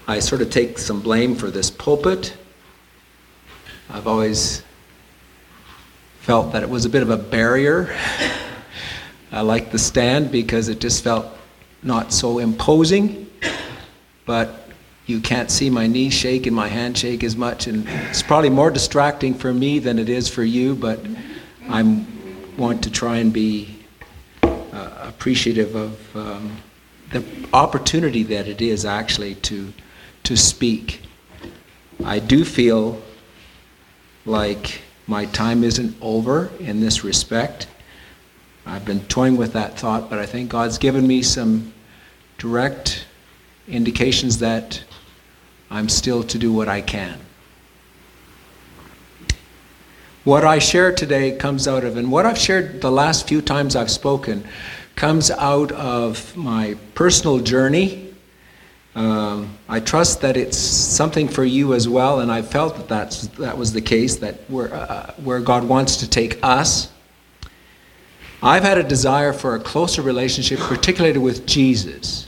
I sort of take some blame for this pulpit. I've always felt that it was a bit of a barrier. I liked the stand because it just felt not so imposing, but you can't see my knees shake and my hand shake as much, and it's probably more distracting for me than it is for you, but I want to try and be appreciative of the opportunity that it is actually to speak. I do feel like my time isn't over in this respect. I've been toying with that thought, but I think God's given me some direct indications that I'm still to do what I can. What I share today comes out of, and what I've shared the last few times I've spoken, comes out of my personal journey. I trust that it's something for you as well, and I felt that was the case, that where God wants to take us. I've had a desire for a closer relationship, particularly with Jesus.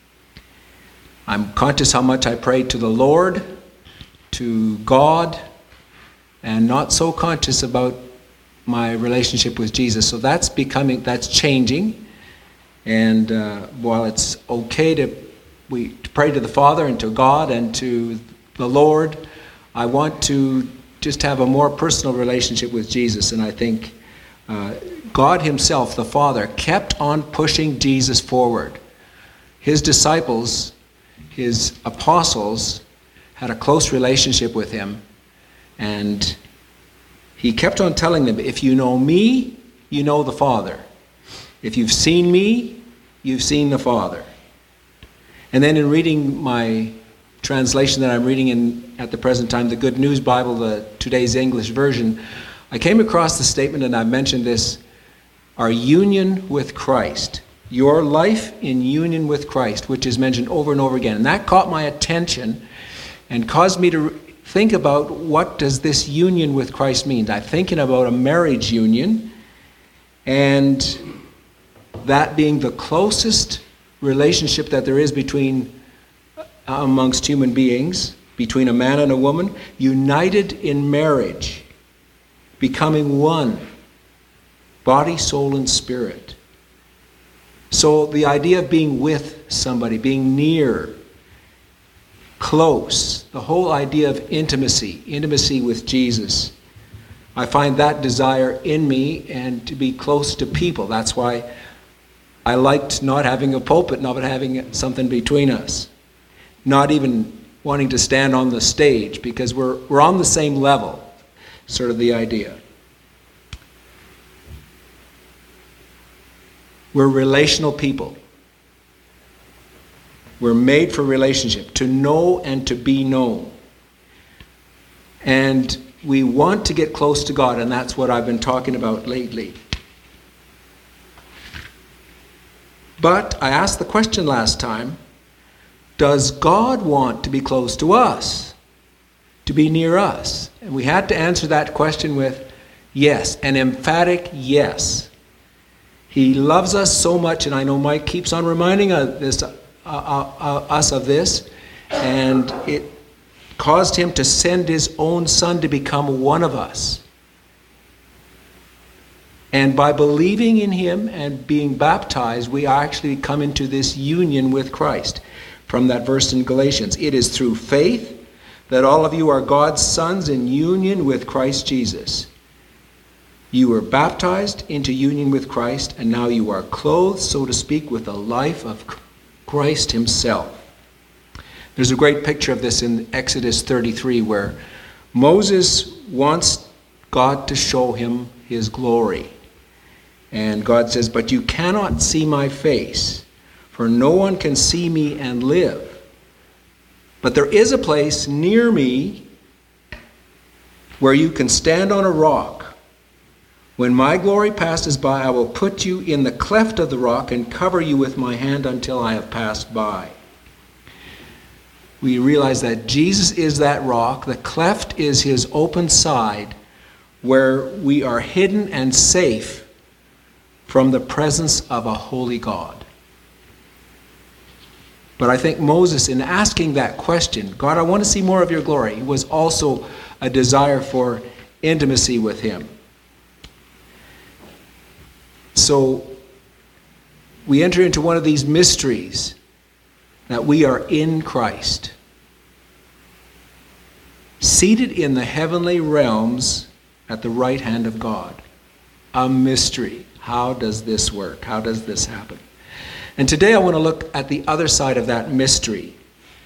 I'm conscious how much I pray to the Lord, to God, and not so conscious about my relationship with Jesus. So that's changing. And while it's okay to pray to the Father and to God and to the Lord, I want to just have a more personal relationship with Jesus. And I think God himself, the Father, kept on pushing Jesus forward. His disciples, his apostles, had a close relationship with him. And he kept on telling them, if you know me, you know the Father. If you've seen me, you've seen the Father. And then in reading my translation that I'm reading at the present time, the Good News Bible, today's English version, I came across the statement, and I've mentioned this, our union with Christ. Your life in union with Christ, which is mentioned over and over again. And that caught my attention and caused me to think about, what does this union with Christ mean? I'm thinking about a marriage union, and that being the closest relationship that there is amongst human beings, between a man and a woman, united in marriage, becoming one, body, soul, and spirit. So the idea of being with somebody, being near, close, the whole idea of intimacy with Jesus, I find that desire in me, and to be close to people. That's why I liked not having a pulpit, not having something between us, not even wanting to stand on the stage, because we're on the same level, sort of the idea. We're relational people. We're made for relationship, to know and to be known. And we want to get close to God, and that's what I've been talking about lately. But I asked the question last time, does God want to be close to us, to be near us? And we had to answer that question with yes, an emphatic yes. He loves us so much, and I know Mike keeps on reminding us of this, and it caused him to send his own son to become one of us. And by believing in him and being baptized, we actually come into this union with Christ. From that verse in Galatians, it is through faith that all of you are God's sons in union with Christ Jesus. You were baptized into union with Christ, and now you are clothed, so to speak, with the life of Christ himself. There's a great picture of this in Exodus 33, where Moses wants God to show him his glory. And God says, but you cannot see my face, for no one can see me and live. But there is a place near me where you can stand on a rock. When my glory passes by, I will put you in the cleft of the rock and cover you with my hand until I have passed by. We realize that Jesus is that rock. The cleft is his open side, where we are hidden and safe from the presence of a holy God. But I think Moses, in asking that question, God, I want to see more of your glory, was also a desire for intimacy with him. So we enter into one of these mysteries that we are in Christ, seated in the heavenly realms at the right hand of God. A mystery. How does this work? How does this happen? And today I want to look at the other side of that mystery.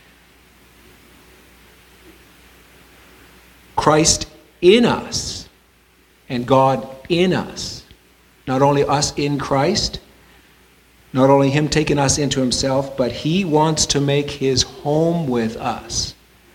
Christ in us and God in us. Not only us in Christ, not only him taking us into himself, but he wants to make his home with us.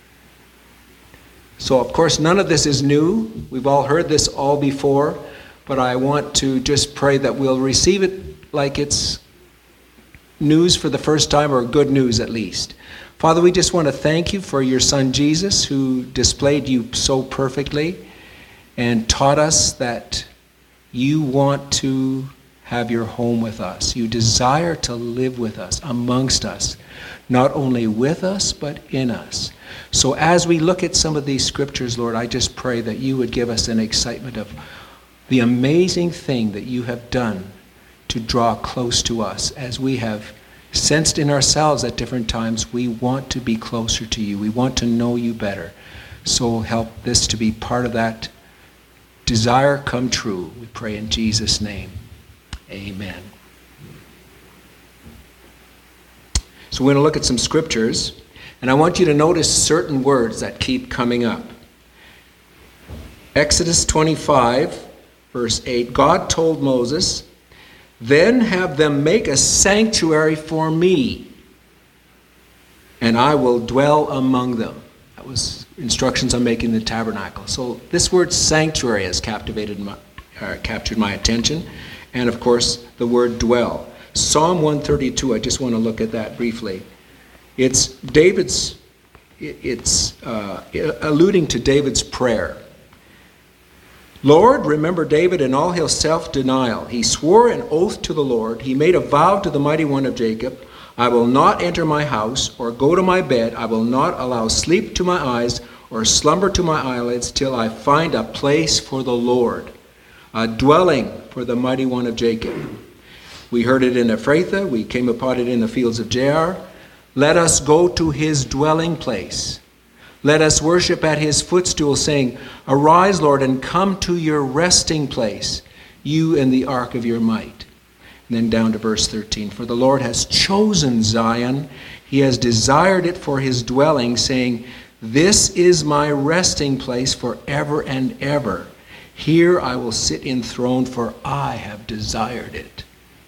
So, of course, none of this is new. We've all heard this all before, but I want to just pray that we'll receive it like it's news for the first time, or good news at least. Father, we just want to thank you for your son Jesus, who displayed you so perfectly and taught us that you want to have your home with us. You desire to live with us, amongst us, not only with us, but in us. So as we look at some of these scriptures, Lord, I just pray that you would give us an excitement of the amazing thing that you have done to draw close to us. As we have sensed in ourselves at different times, we want to be closer to you. We want to know you better. So help this to be part of that desire come true. We pray in Jesus' name. Amen. So we're going to look at some scriptures, and I want you to notice certain words that keep coming up. Exodus 25, verse 8, God told Moses, "Then have them make a sanctuary for me, and I will dwell among them." That was instructions on making the tabernacle. So this word sanctuary has captured my attention. And of course, the word dwell. Psalm 132, I just want to look at that briefly. It's alluding to David's prayer. Lord, remember David in all his self-denial. He swore an oath to the Lord. He made a vow to the Mighty One of Jacob. I will not enter my house or go to my bed. I will not allow sleep to my eyes or slumber to my eyelids till I find a place for the Lord, a dwelling for the Mighty One of Jacob. We heard it in Ephrathah. We came upon it in the fields of Jaar. Let us go to his dwelling place. Let us worship at his footstool, saying, Arise, Lord, and come to your resting place, you and the ark of your might. And then down to verse 13. For the Lord has chosen Zion. He has desired it for his dwelling, saying, This is my resting place forever and ever. Here I will sit enthroned, for I have desired it.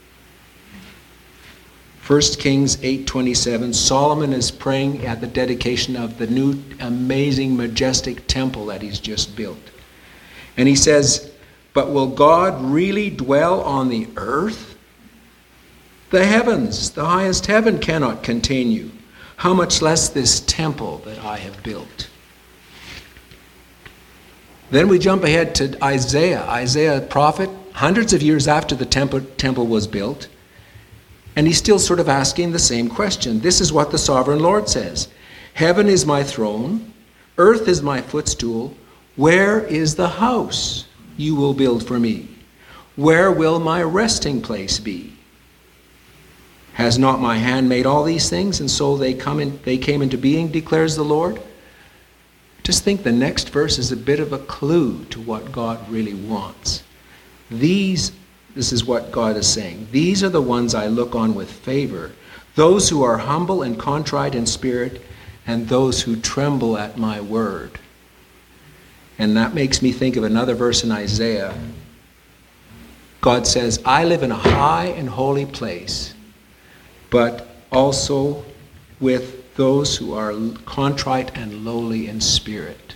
1 Kings 8:27, Solomon is praying at the dedication of the new amazing, majestic temple that he's just built. And he says, but will God really dwell on the earth? The heavens, the highest heaven cannot contain you. How much less this temple that I have built? Then we jump ahead to Isaiah. Isaiah, prophet, hundreds of years after the temple was built. And he's still sort of asking the same question. This is what the sovereign Lord says. Heaven is my throne. Earth is my footstool. Where is the house you will build for me? Where will my resting place be? Has not my hand made all these things, and so they came into being, declares the Lord? Just think the next verse is a bit of a clue to what God really wants. This is what God is saying. These are the ones I look on with favor, those who are humble and contrite in spirit, and those who tremble at my word. And that makes me think of another verse in Isaiah. God says, I live in a high and holy place, but also with those who are contrite and lowly in spirit.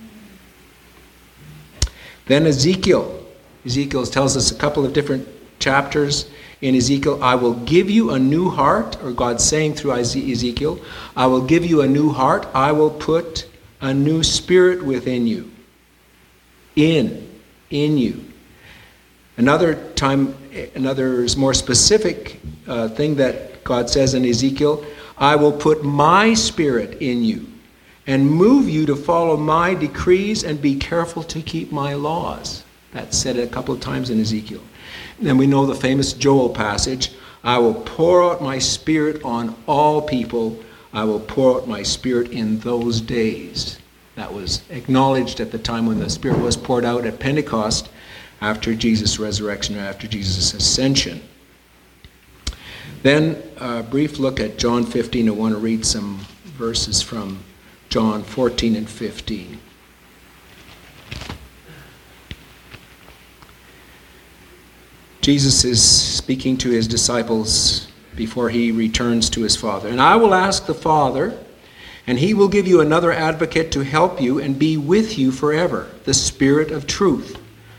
Then Ezekiel tells us a couple of different chapters in Ezekiel. I will give you a new heart, or God's saying through Ezekiel, I will give you a new heart. I will put a new spirit within you. In you. Another more specific thing that God says in Ezekiel, I will put my Spirit in you and move you to follow my decrees and be careful to keep my laws. That's said a couple of times in Ezekiel. And then we know the famous Joel passage, I will pour out my Spirit on all people. I will pour out my Spirit in those days. That was acknowledged at the time when the Spirit was poured out at Pentecost after Jesus' resurrection or after Jesus' ascension. Then a brief look at John 15. I want to read some verses from John 14 and 15. Jesus is speaking to his disciples before he returns to his Father. And I will ask the Father, and he will give you another advocate to help you and be with you forever, the Spirit of truth.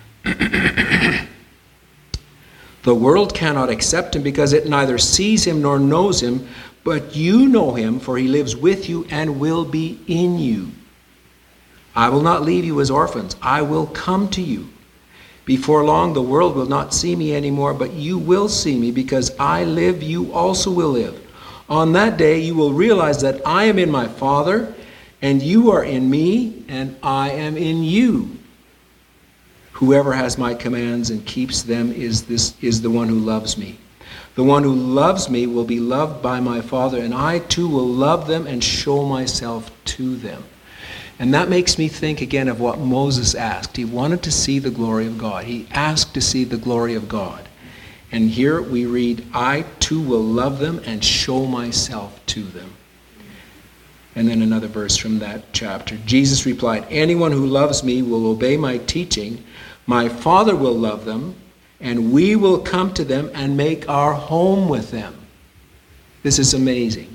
The world cannot accept him because it neither sees him nor knows him, but you know him, for he lives with you and will be in you. I will not leave you as orphans. I will come to you. Before long, the world will not see me anymore, but you will see me because I live, you also will live. On that day, you will realize that I am in my Father, and you are in me, and I am in you. Whoever has my commands and keeps them is the one who loves me. The one who loves me will be loved by my Father, and I too will love them and show myself to them. And that makes me think again of what Moses asked. He wanted to see the glory of God. He asked to see the glory of God. And here we read, I too will love them and show myself to them. And then another verse from that chapter. Jesus replied, anyone who loves me will obey my teaching. My Father will love them, and we will come to them and make our home with them. This is amazing.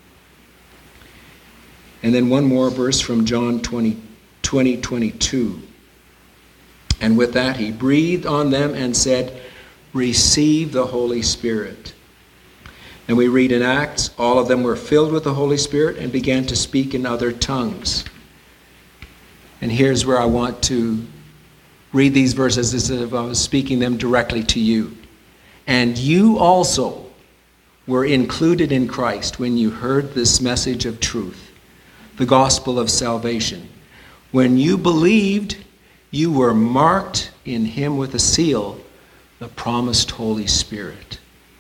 And then one more verse from John 20:22. And with that he breathed on them and said, receive the Holy Spirit. And we read in Acts, all of them were filled with the Holy Spirit and began to speak in other tongues. And here's where I want to read these verses as if I was speaking them directly to you. And you also were included in Christ when you heard this message of truth, the gospel of salvation. When you believed, you were marked in him with a seal, the promised Holy Spirit.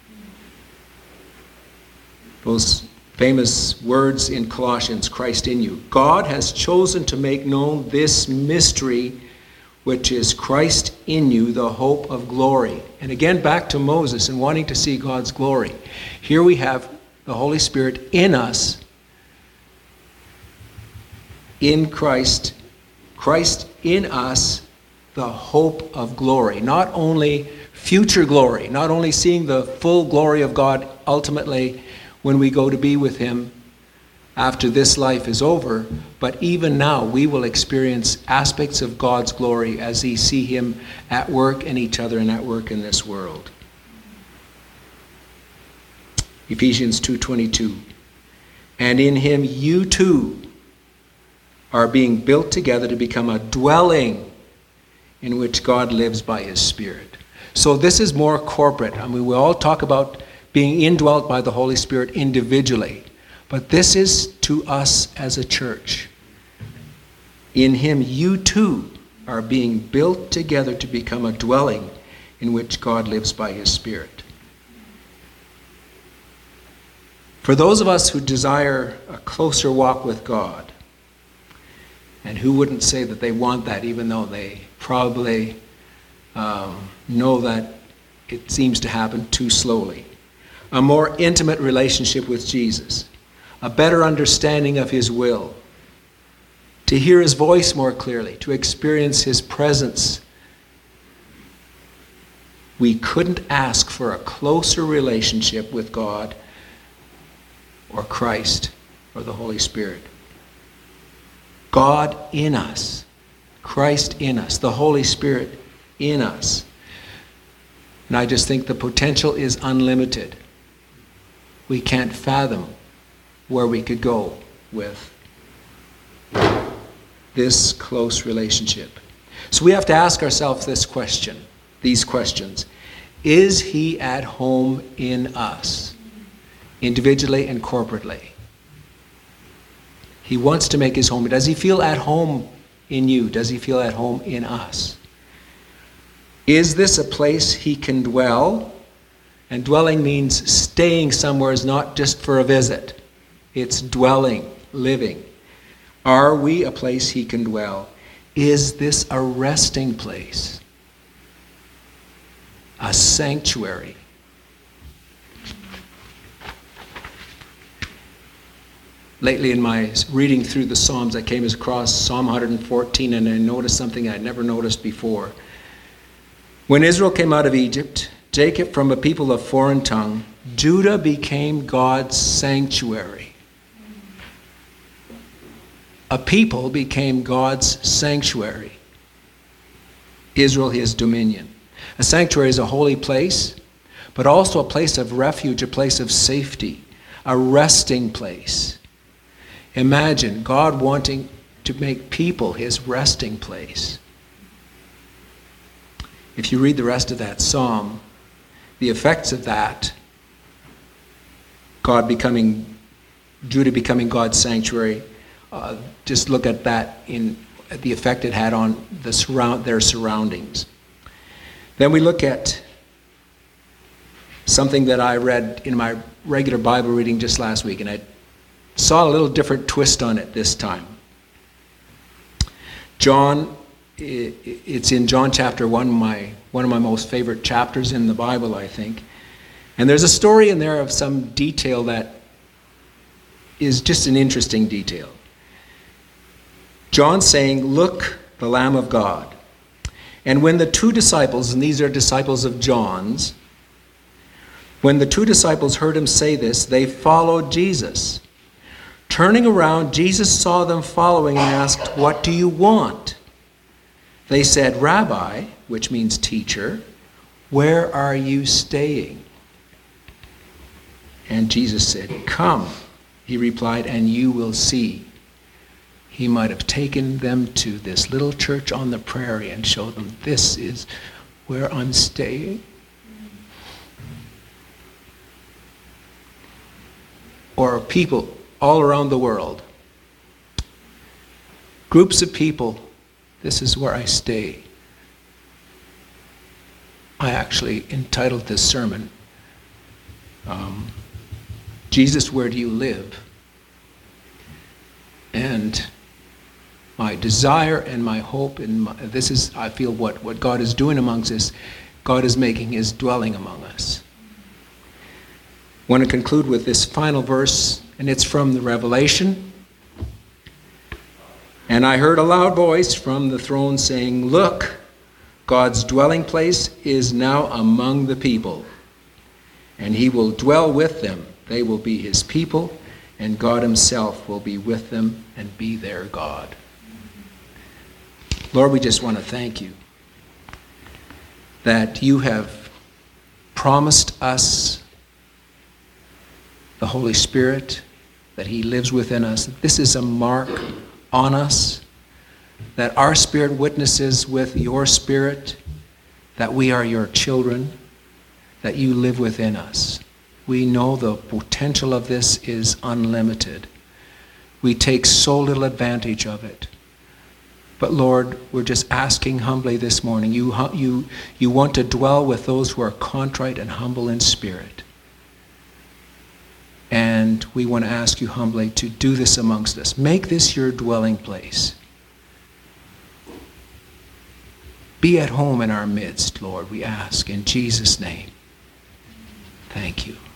Those famous words in Colossians, Christ in you. God has chosen to make known this mystery, which is Christ in you, the hope of glory. And again, back to Moses and wanting to see God's glory. Here we have the Holy Spirit in us, in Christ, Christ in us, the hope of glory. Not only future glory, not only seeing the full glory of God ultimately when we go to be with him after this life is over, but even now we will experience aspects of God's glory as we see him at work in each other and at work in this world. Ephesians 2:22. And in him you too are being built together to become a dwelling in which God lives by his Spirit. So this is more corporate. I mean, we all talk about being indwelt by the Holy Spirit individually, but this is to us as a church. In him you too are being built together to become a dwelling in which God lives by his Spirit. For those of us who desire a closer walk with God, and who wouldn't say that they want that, even though they probably know that it seems to happen too slowly. A more intimate relationship with Jesus. A better understanding of his will. To hear his voice more clearly. To experience his presence. We couldn't ask for a closer relationship with God or Christ or the Holy Spirit. God in us, Christ in us, the Holy Spirit in us. And I just think the potential is unlimited. We can't fathom where we could go with this close relationship. So we have to ask ourselves these questions. Is he at home in us? individually and corporately. He wants to make his home. Does he feel at home in you? Does he feel at home in us? Is this a place he can dwell? And dwelling means staying somewhere, is not just for a visit. It's dwelling, living. Are we a place he can dwell? Is this a resting place? A sanctuary? Lately in my reading through the Psalms, I came across Psalm 114, and I noticed something I'd never noticed before. When Israel came out of Egypt, Jacob from a people of foreign tongue, Judah became God's sanctuary. A people became God's sanctuary. Israel, his dominion. A sanctuary is a holy place, but also a place of refuge, a place of safety, a resting place. Imagine God wanting to make people his resting place. If you read the rest of that psalm, the effects of that, Judah becoming God's sanctuary, just look at that at the effect it had on their surroundings. Then we look at something that I read in my regular Bible reading just last week, and I saw a little different twist on it this time. It's in John chapter 1, one of my most favorite chapters in the Bible, I think. And there's a story in there of some detail that is just an interesting detail. John saying, "Look, the Lamb of God." And when the two disciples, and these are disciples of John's, when the two disciples heard him say this, they followed Jesus. Turning around, Jesus saw them following and asked, "What do you want?" They said, "Rabbi," which means teacher, "where are you staying?" And Jesus said, "Come," he replied, "and you will see." He might have taken them to this little church on the prairie and showed them, "This is where I'm staying." Or people all around the world. Groups of people, "This is where I stay." I actually entitled this sermon, "Jesus, Where Do You Live?" And my desire and my hope, and this is, I feel, what God is doing amongst us, God is making his dwelling among us. I want to conclude with this final verse, and it's from the Revelation. "And I heard a loud voice from the throne saying, 'Look, God's dwelling place is now among the people, and he will dwell with them. They will be his people, and God himself will be with them and be their God.'" Lord, we just want to thank you that you have promised us the Holy Spirit, that he lives within us. This is a mark on us, that our spirit witnesses with your spirit, that we are your children, that you live within us. We know the potential of this is unlimited. We take so little advantage of it. But Lord, we're just asking humbly this morning, you want to dwell with those who are contrite and humble in spirit. And we want to ask you humbly to do this amongst us. Make this your dwelling place. Be at home in our midst, Lord, we ask in Jesus' name. Thank you.